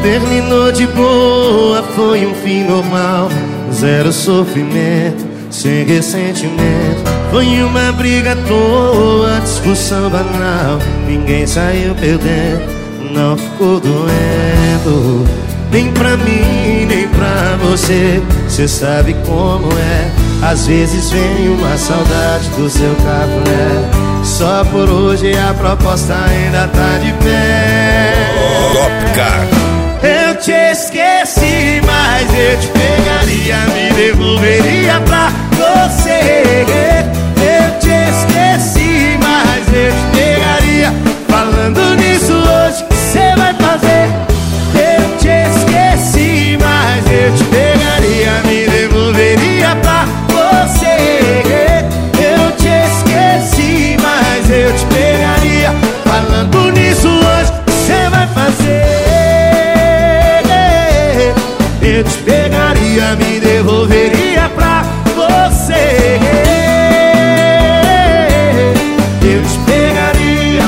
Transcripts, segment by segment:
Terminou de boa, foi um fim normal. Zero sofrimento, sem ressentimento. Foi uma briga à toa, discussão banal. Ninguém saiu perdendo, não ficou doendo. Nem pra mim, nem pra você. Cê sabe como é. Às vezes vem uma saudade do seu cafuné. Só por hoje a proposta ainda tá de pé. Topcar. Eu te esqueci, mas eu te pegaria, me devolveria pra você. Eu te esqueci, mas eu te pegaria. Falando nisso hoje, o que cê vai fazer? Eu te esqueci, mas eu te pegaria, me devolveria pra você. Eu te esqueci, mas eu te pegaria. Falando nisso hoje, o que cê vai fazer? Eu te pegaria, me devolveria pra você. Eu te pegaria.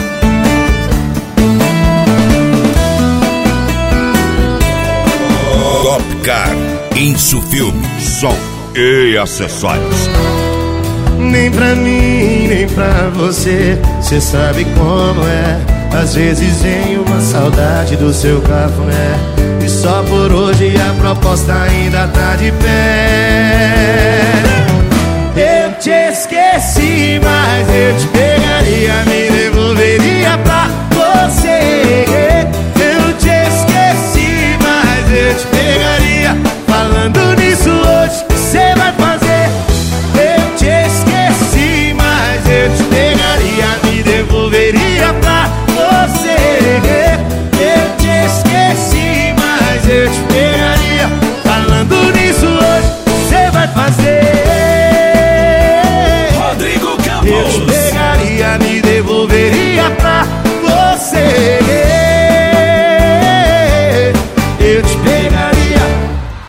Topcar, Insu Filme, som e acessórios. Nem pra mim, nem pra você. Cê sabe como é. Às vezes vem uma saudade do seu cafuné. E só por hoje a proposta ainda tá de pé.